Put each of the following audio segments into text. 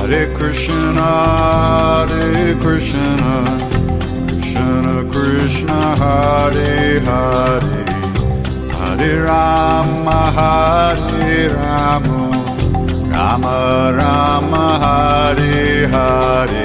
Hare Krishna, Krishna Krishna, Hare Hare, Hare Rama, Rama Rama, Hare Hare.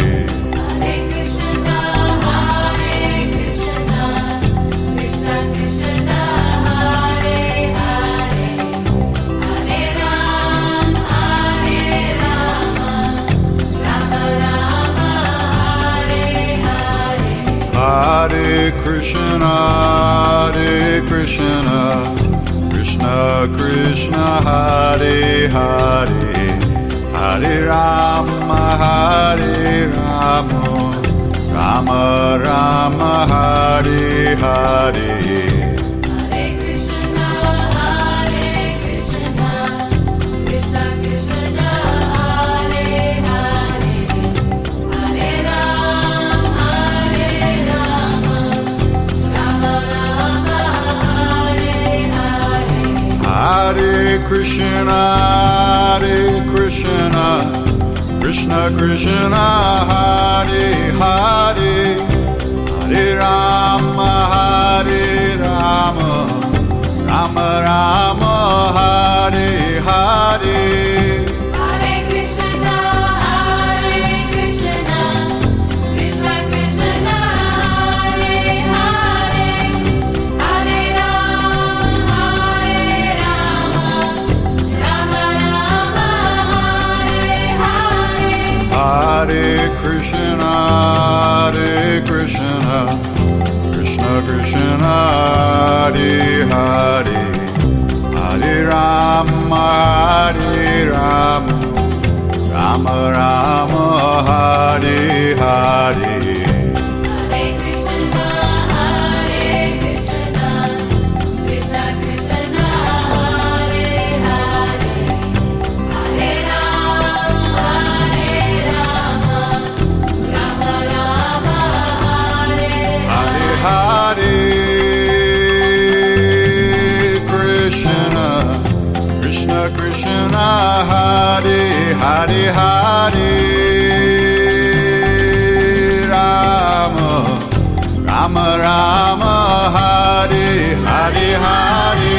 Hare Krishna, Krishna Krishna, Hare Hare, Hare Rama, Rama Rama, Hare Hare. Hare Krishna, Krishna Krishna, Hare Hare, Hare Rama, Rama Rama, Hare Hare. Hare Krishna, Krishna Krishna, Hare Hare, Hare Rama, Rama Rama, Hare Hare. Hare Krishna, Krishna Krishna, Hare Hare, Hare Rama, Rama Rama, Hare Hare, Hare.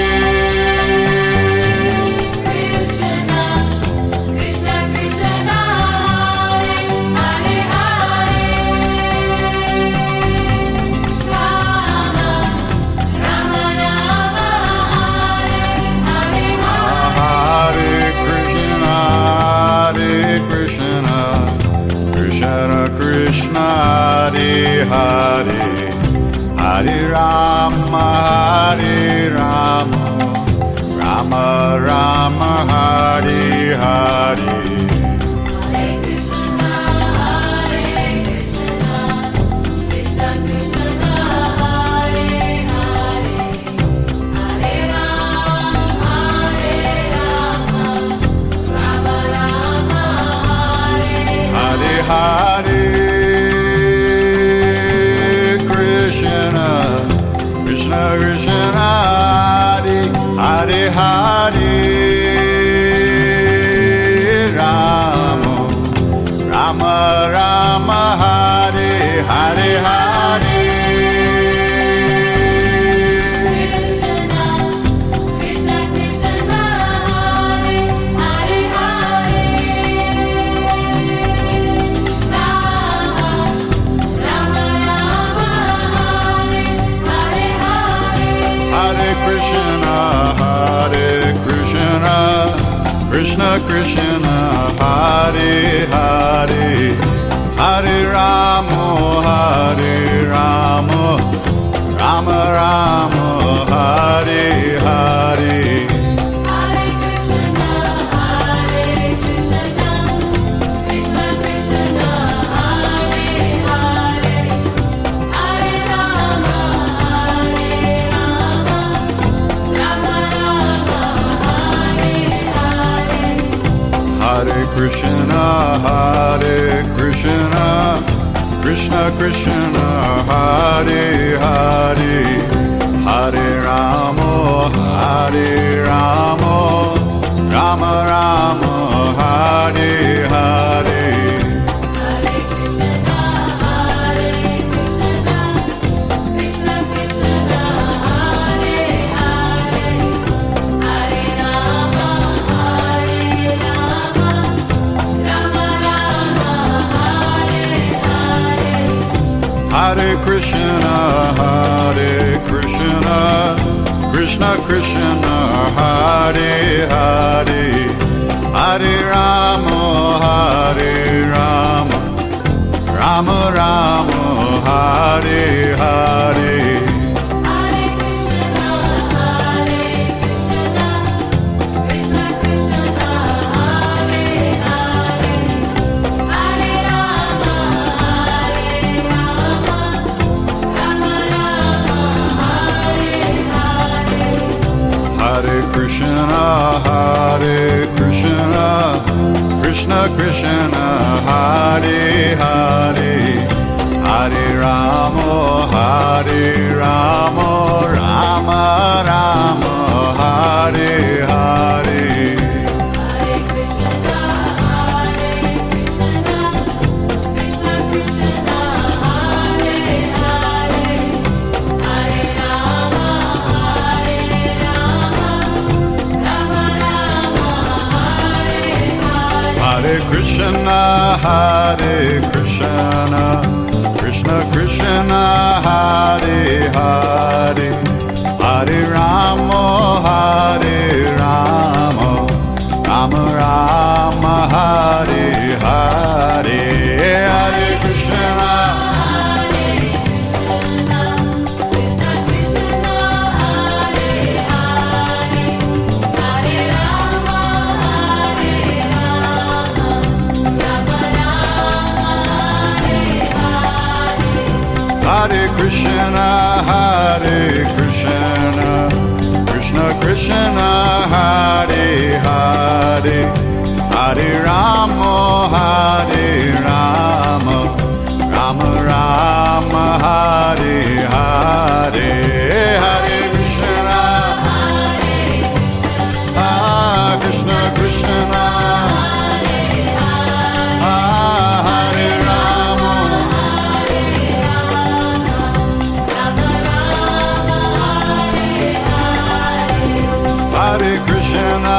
Krishna, Hare Hare, Hare Rama, Rama Rama, Hare Hare. Hare Krishna, Krishna Krishna, Hare Hare, Rama, Rama Rama, Hare Hare, Hare. Krishna Krishna, Hare Hare, Hare Rama, Rama Rama, Hare Hare. Hare Krishna, Krishna Krishna, Hare Hare, Hare Rama, Rama Rama, Hare Hare. Hare Krishna, Krishna Krishna, Hare Hare, Hare Rama, Rama Rama, Hare Hare. Hare Krishna, Krishna Krishna, Hare Hare, Hare Rama, Rama Rama, Hare Hare. Hare Krishna, Krishna Krishna, Hare Hare, Hare Rama, Rama Rama, Hare Hare. Hare Krishna, Krishna Krishna, Hare Hare, Hare Rama, Rama Rama, Hare Hare. Hare Krishna, Krishna Krishna, Hare Hare, Hare Rama, Rama Rama, Hare Hare. Hare Krishna, Krishna Krishna, Hare Hare, Hare Rama, Rama Rama, Hare Hare. Hare Krishna, Krishna Krishna, Hare Hare, Hare Rama, Rama Rama, Hare Hare. Hare Krishna, Krishna Krishna, Hare Hare, Hare Rama, Rama Rama, Hare Hare. Hare Krishna, Krishna Krishna, Hare Rama, Hare Krishna,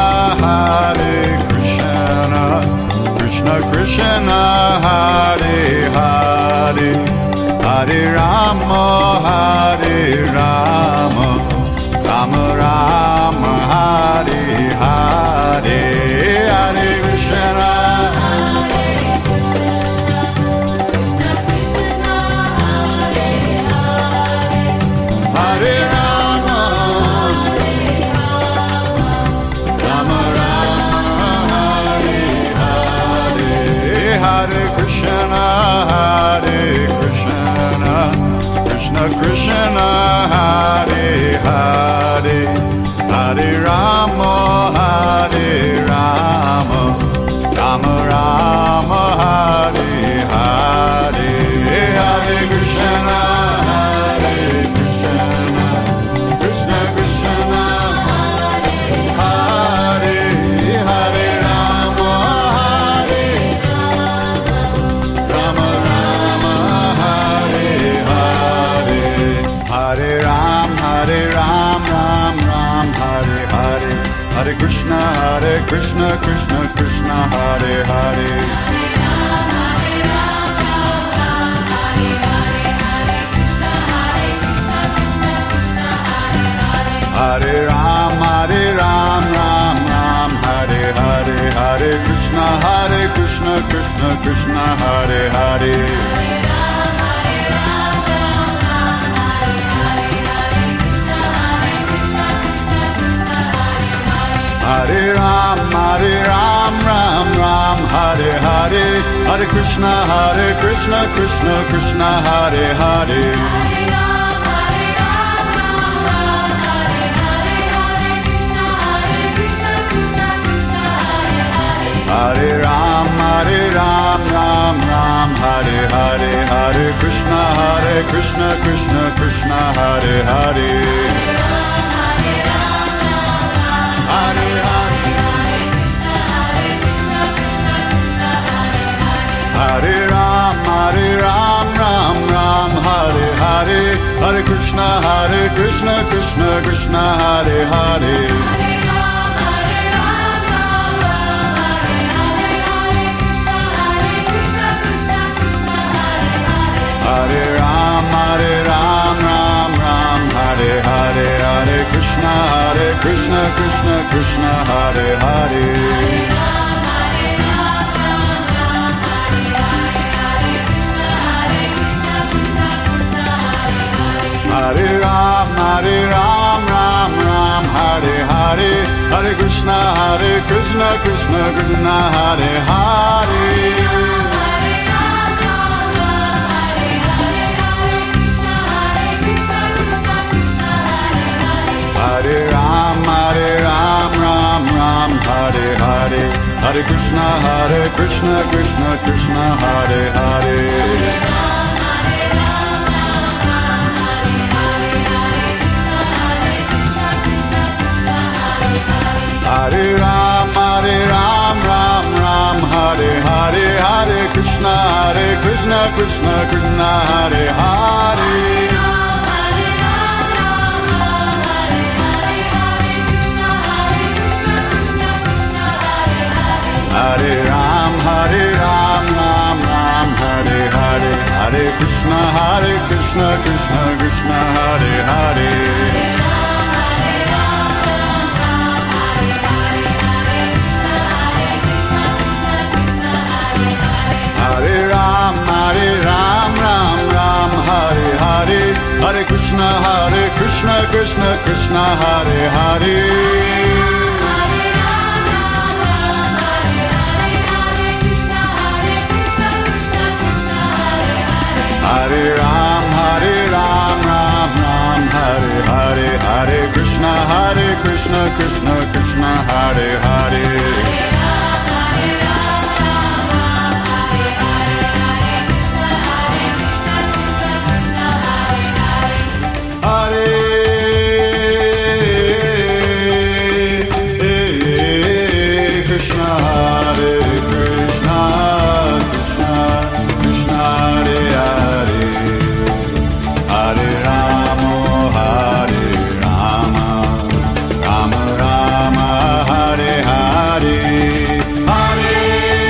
Krishna Krishna, Hare Hare, Hare Rama, Rama Rama, Hare Hare. Hare Krishna, Hare Rama, Rama Rama, Hare Hare. Hare Krishna, Krishna Krishna, Hare Hare, Hare Rama, Rama Rama, Hare Hare. Hare Krishna, Krishna Krishna, Hare Hare Rama, Rama Rama, Hare Hare. Hare Ram, Ram Ram, Hare Hare. Hare Krishna, Krishna Krishna, Hare Hare. Hare Ram, Ram Ram, Hare Hare. Hare Krishna, Krishna Krishna, Hare Hare. Hare Ram, Ram Ram, Hare Hare. Hare Krishna, Krishna Krishna, Hare Hare. Hare Ram, Ram Hare Hare. Hare Krishna, Krishna Krishna, Hare Hare. Hare Hare, Hare Ram, Ram Hare Hare. Hare Krishna, Krishna Krishna, Hare Hare. Hare Ram, Krishna Krishna Hare Hare Hare Ram Ram Ram Hare Hare Hare Krishna Krishna Krishna Hare Hare Hare Ram Ram Ram Hare Hare Hare Krishna Krishna Krishna Hare Hare Hare Ram Ram Hare Hare Hare Krishna Krishna Krishna Hare Hare Hare Ram Ram Hare Hare Hare Krishna Krishna Krishna Hare Hare Hare Ram Ram Hare Hare Hare Krishna Krishna Hare Hare Hare Ram Hare Hare Hare Krishna Krishna Hare Hare Krishna Hare Krishna Krishna Krishna Hare Hare Hare Rama Rama Rama Hare Hare Hare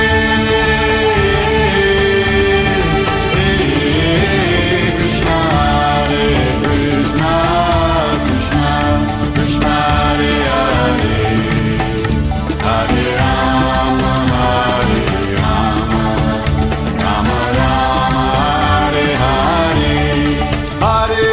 Krishna Krishna Krishna Krishna Hare Hare Hare Rama Rama Rama Hare Hare Hare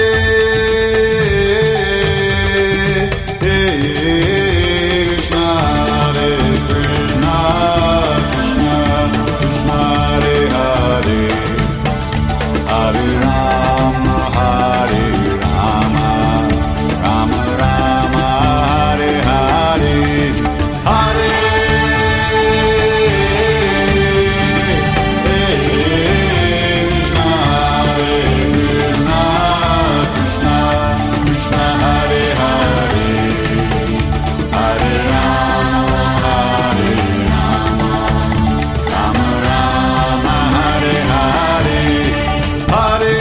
Krishna Krishna Krishna Krishna Hare Hare Hare Rama Rama Rama Hare Hare Hare Krishna Krishna Krishna Hare Hare Hare Rama Rama Rama Hare Hare Hare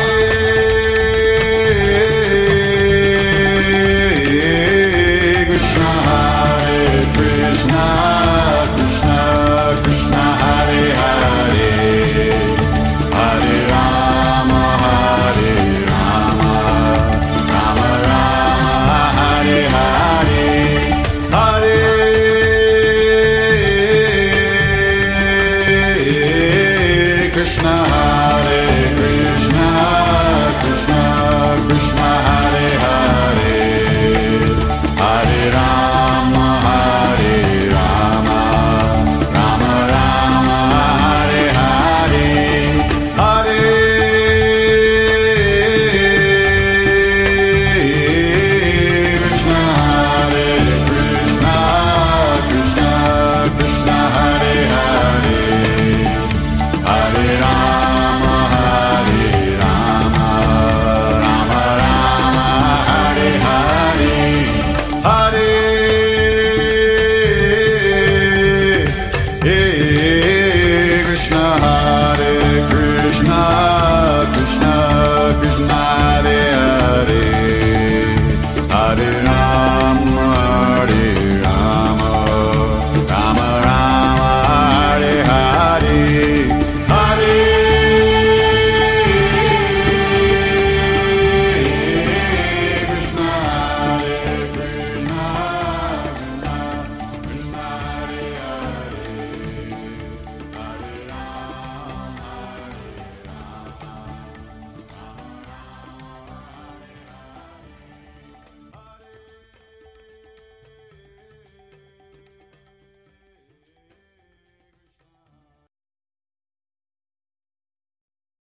Krishna Krishna Krishna Krishna Hare Hare Hare Rama Rama Rama Hare Hare Hare Krishna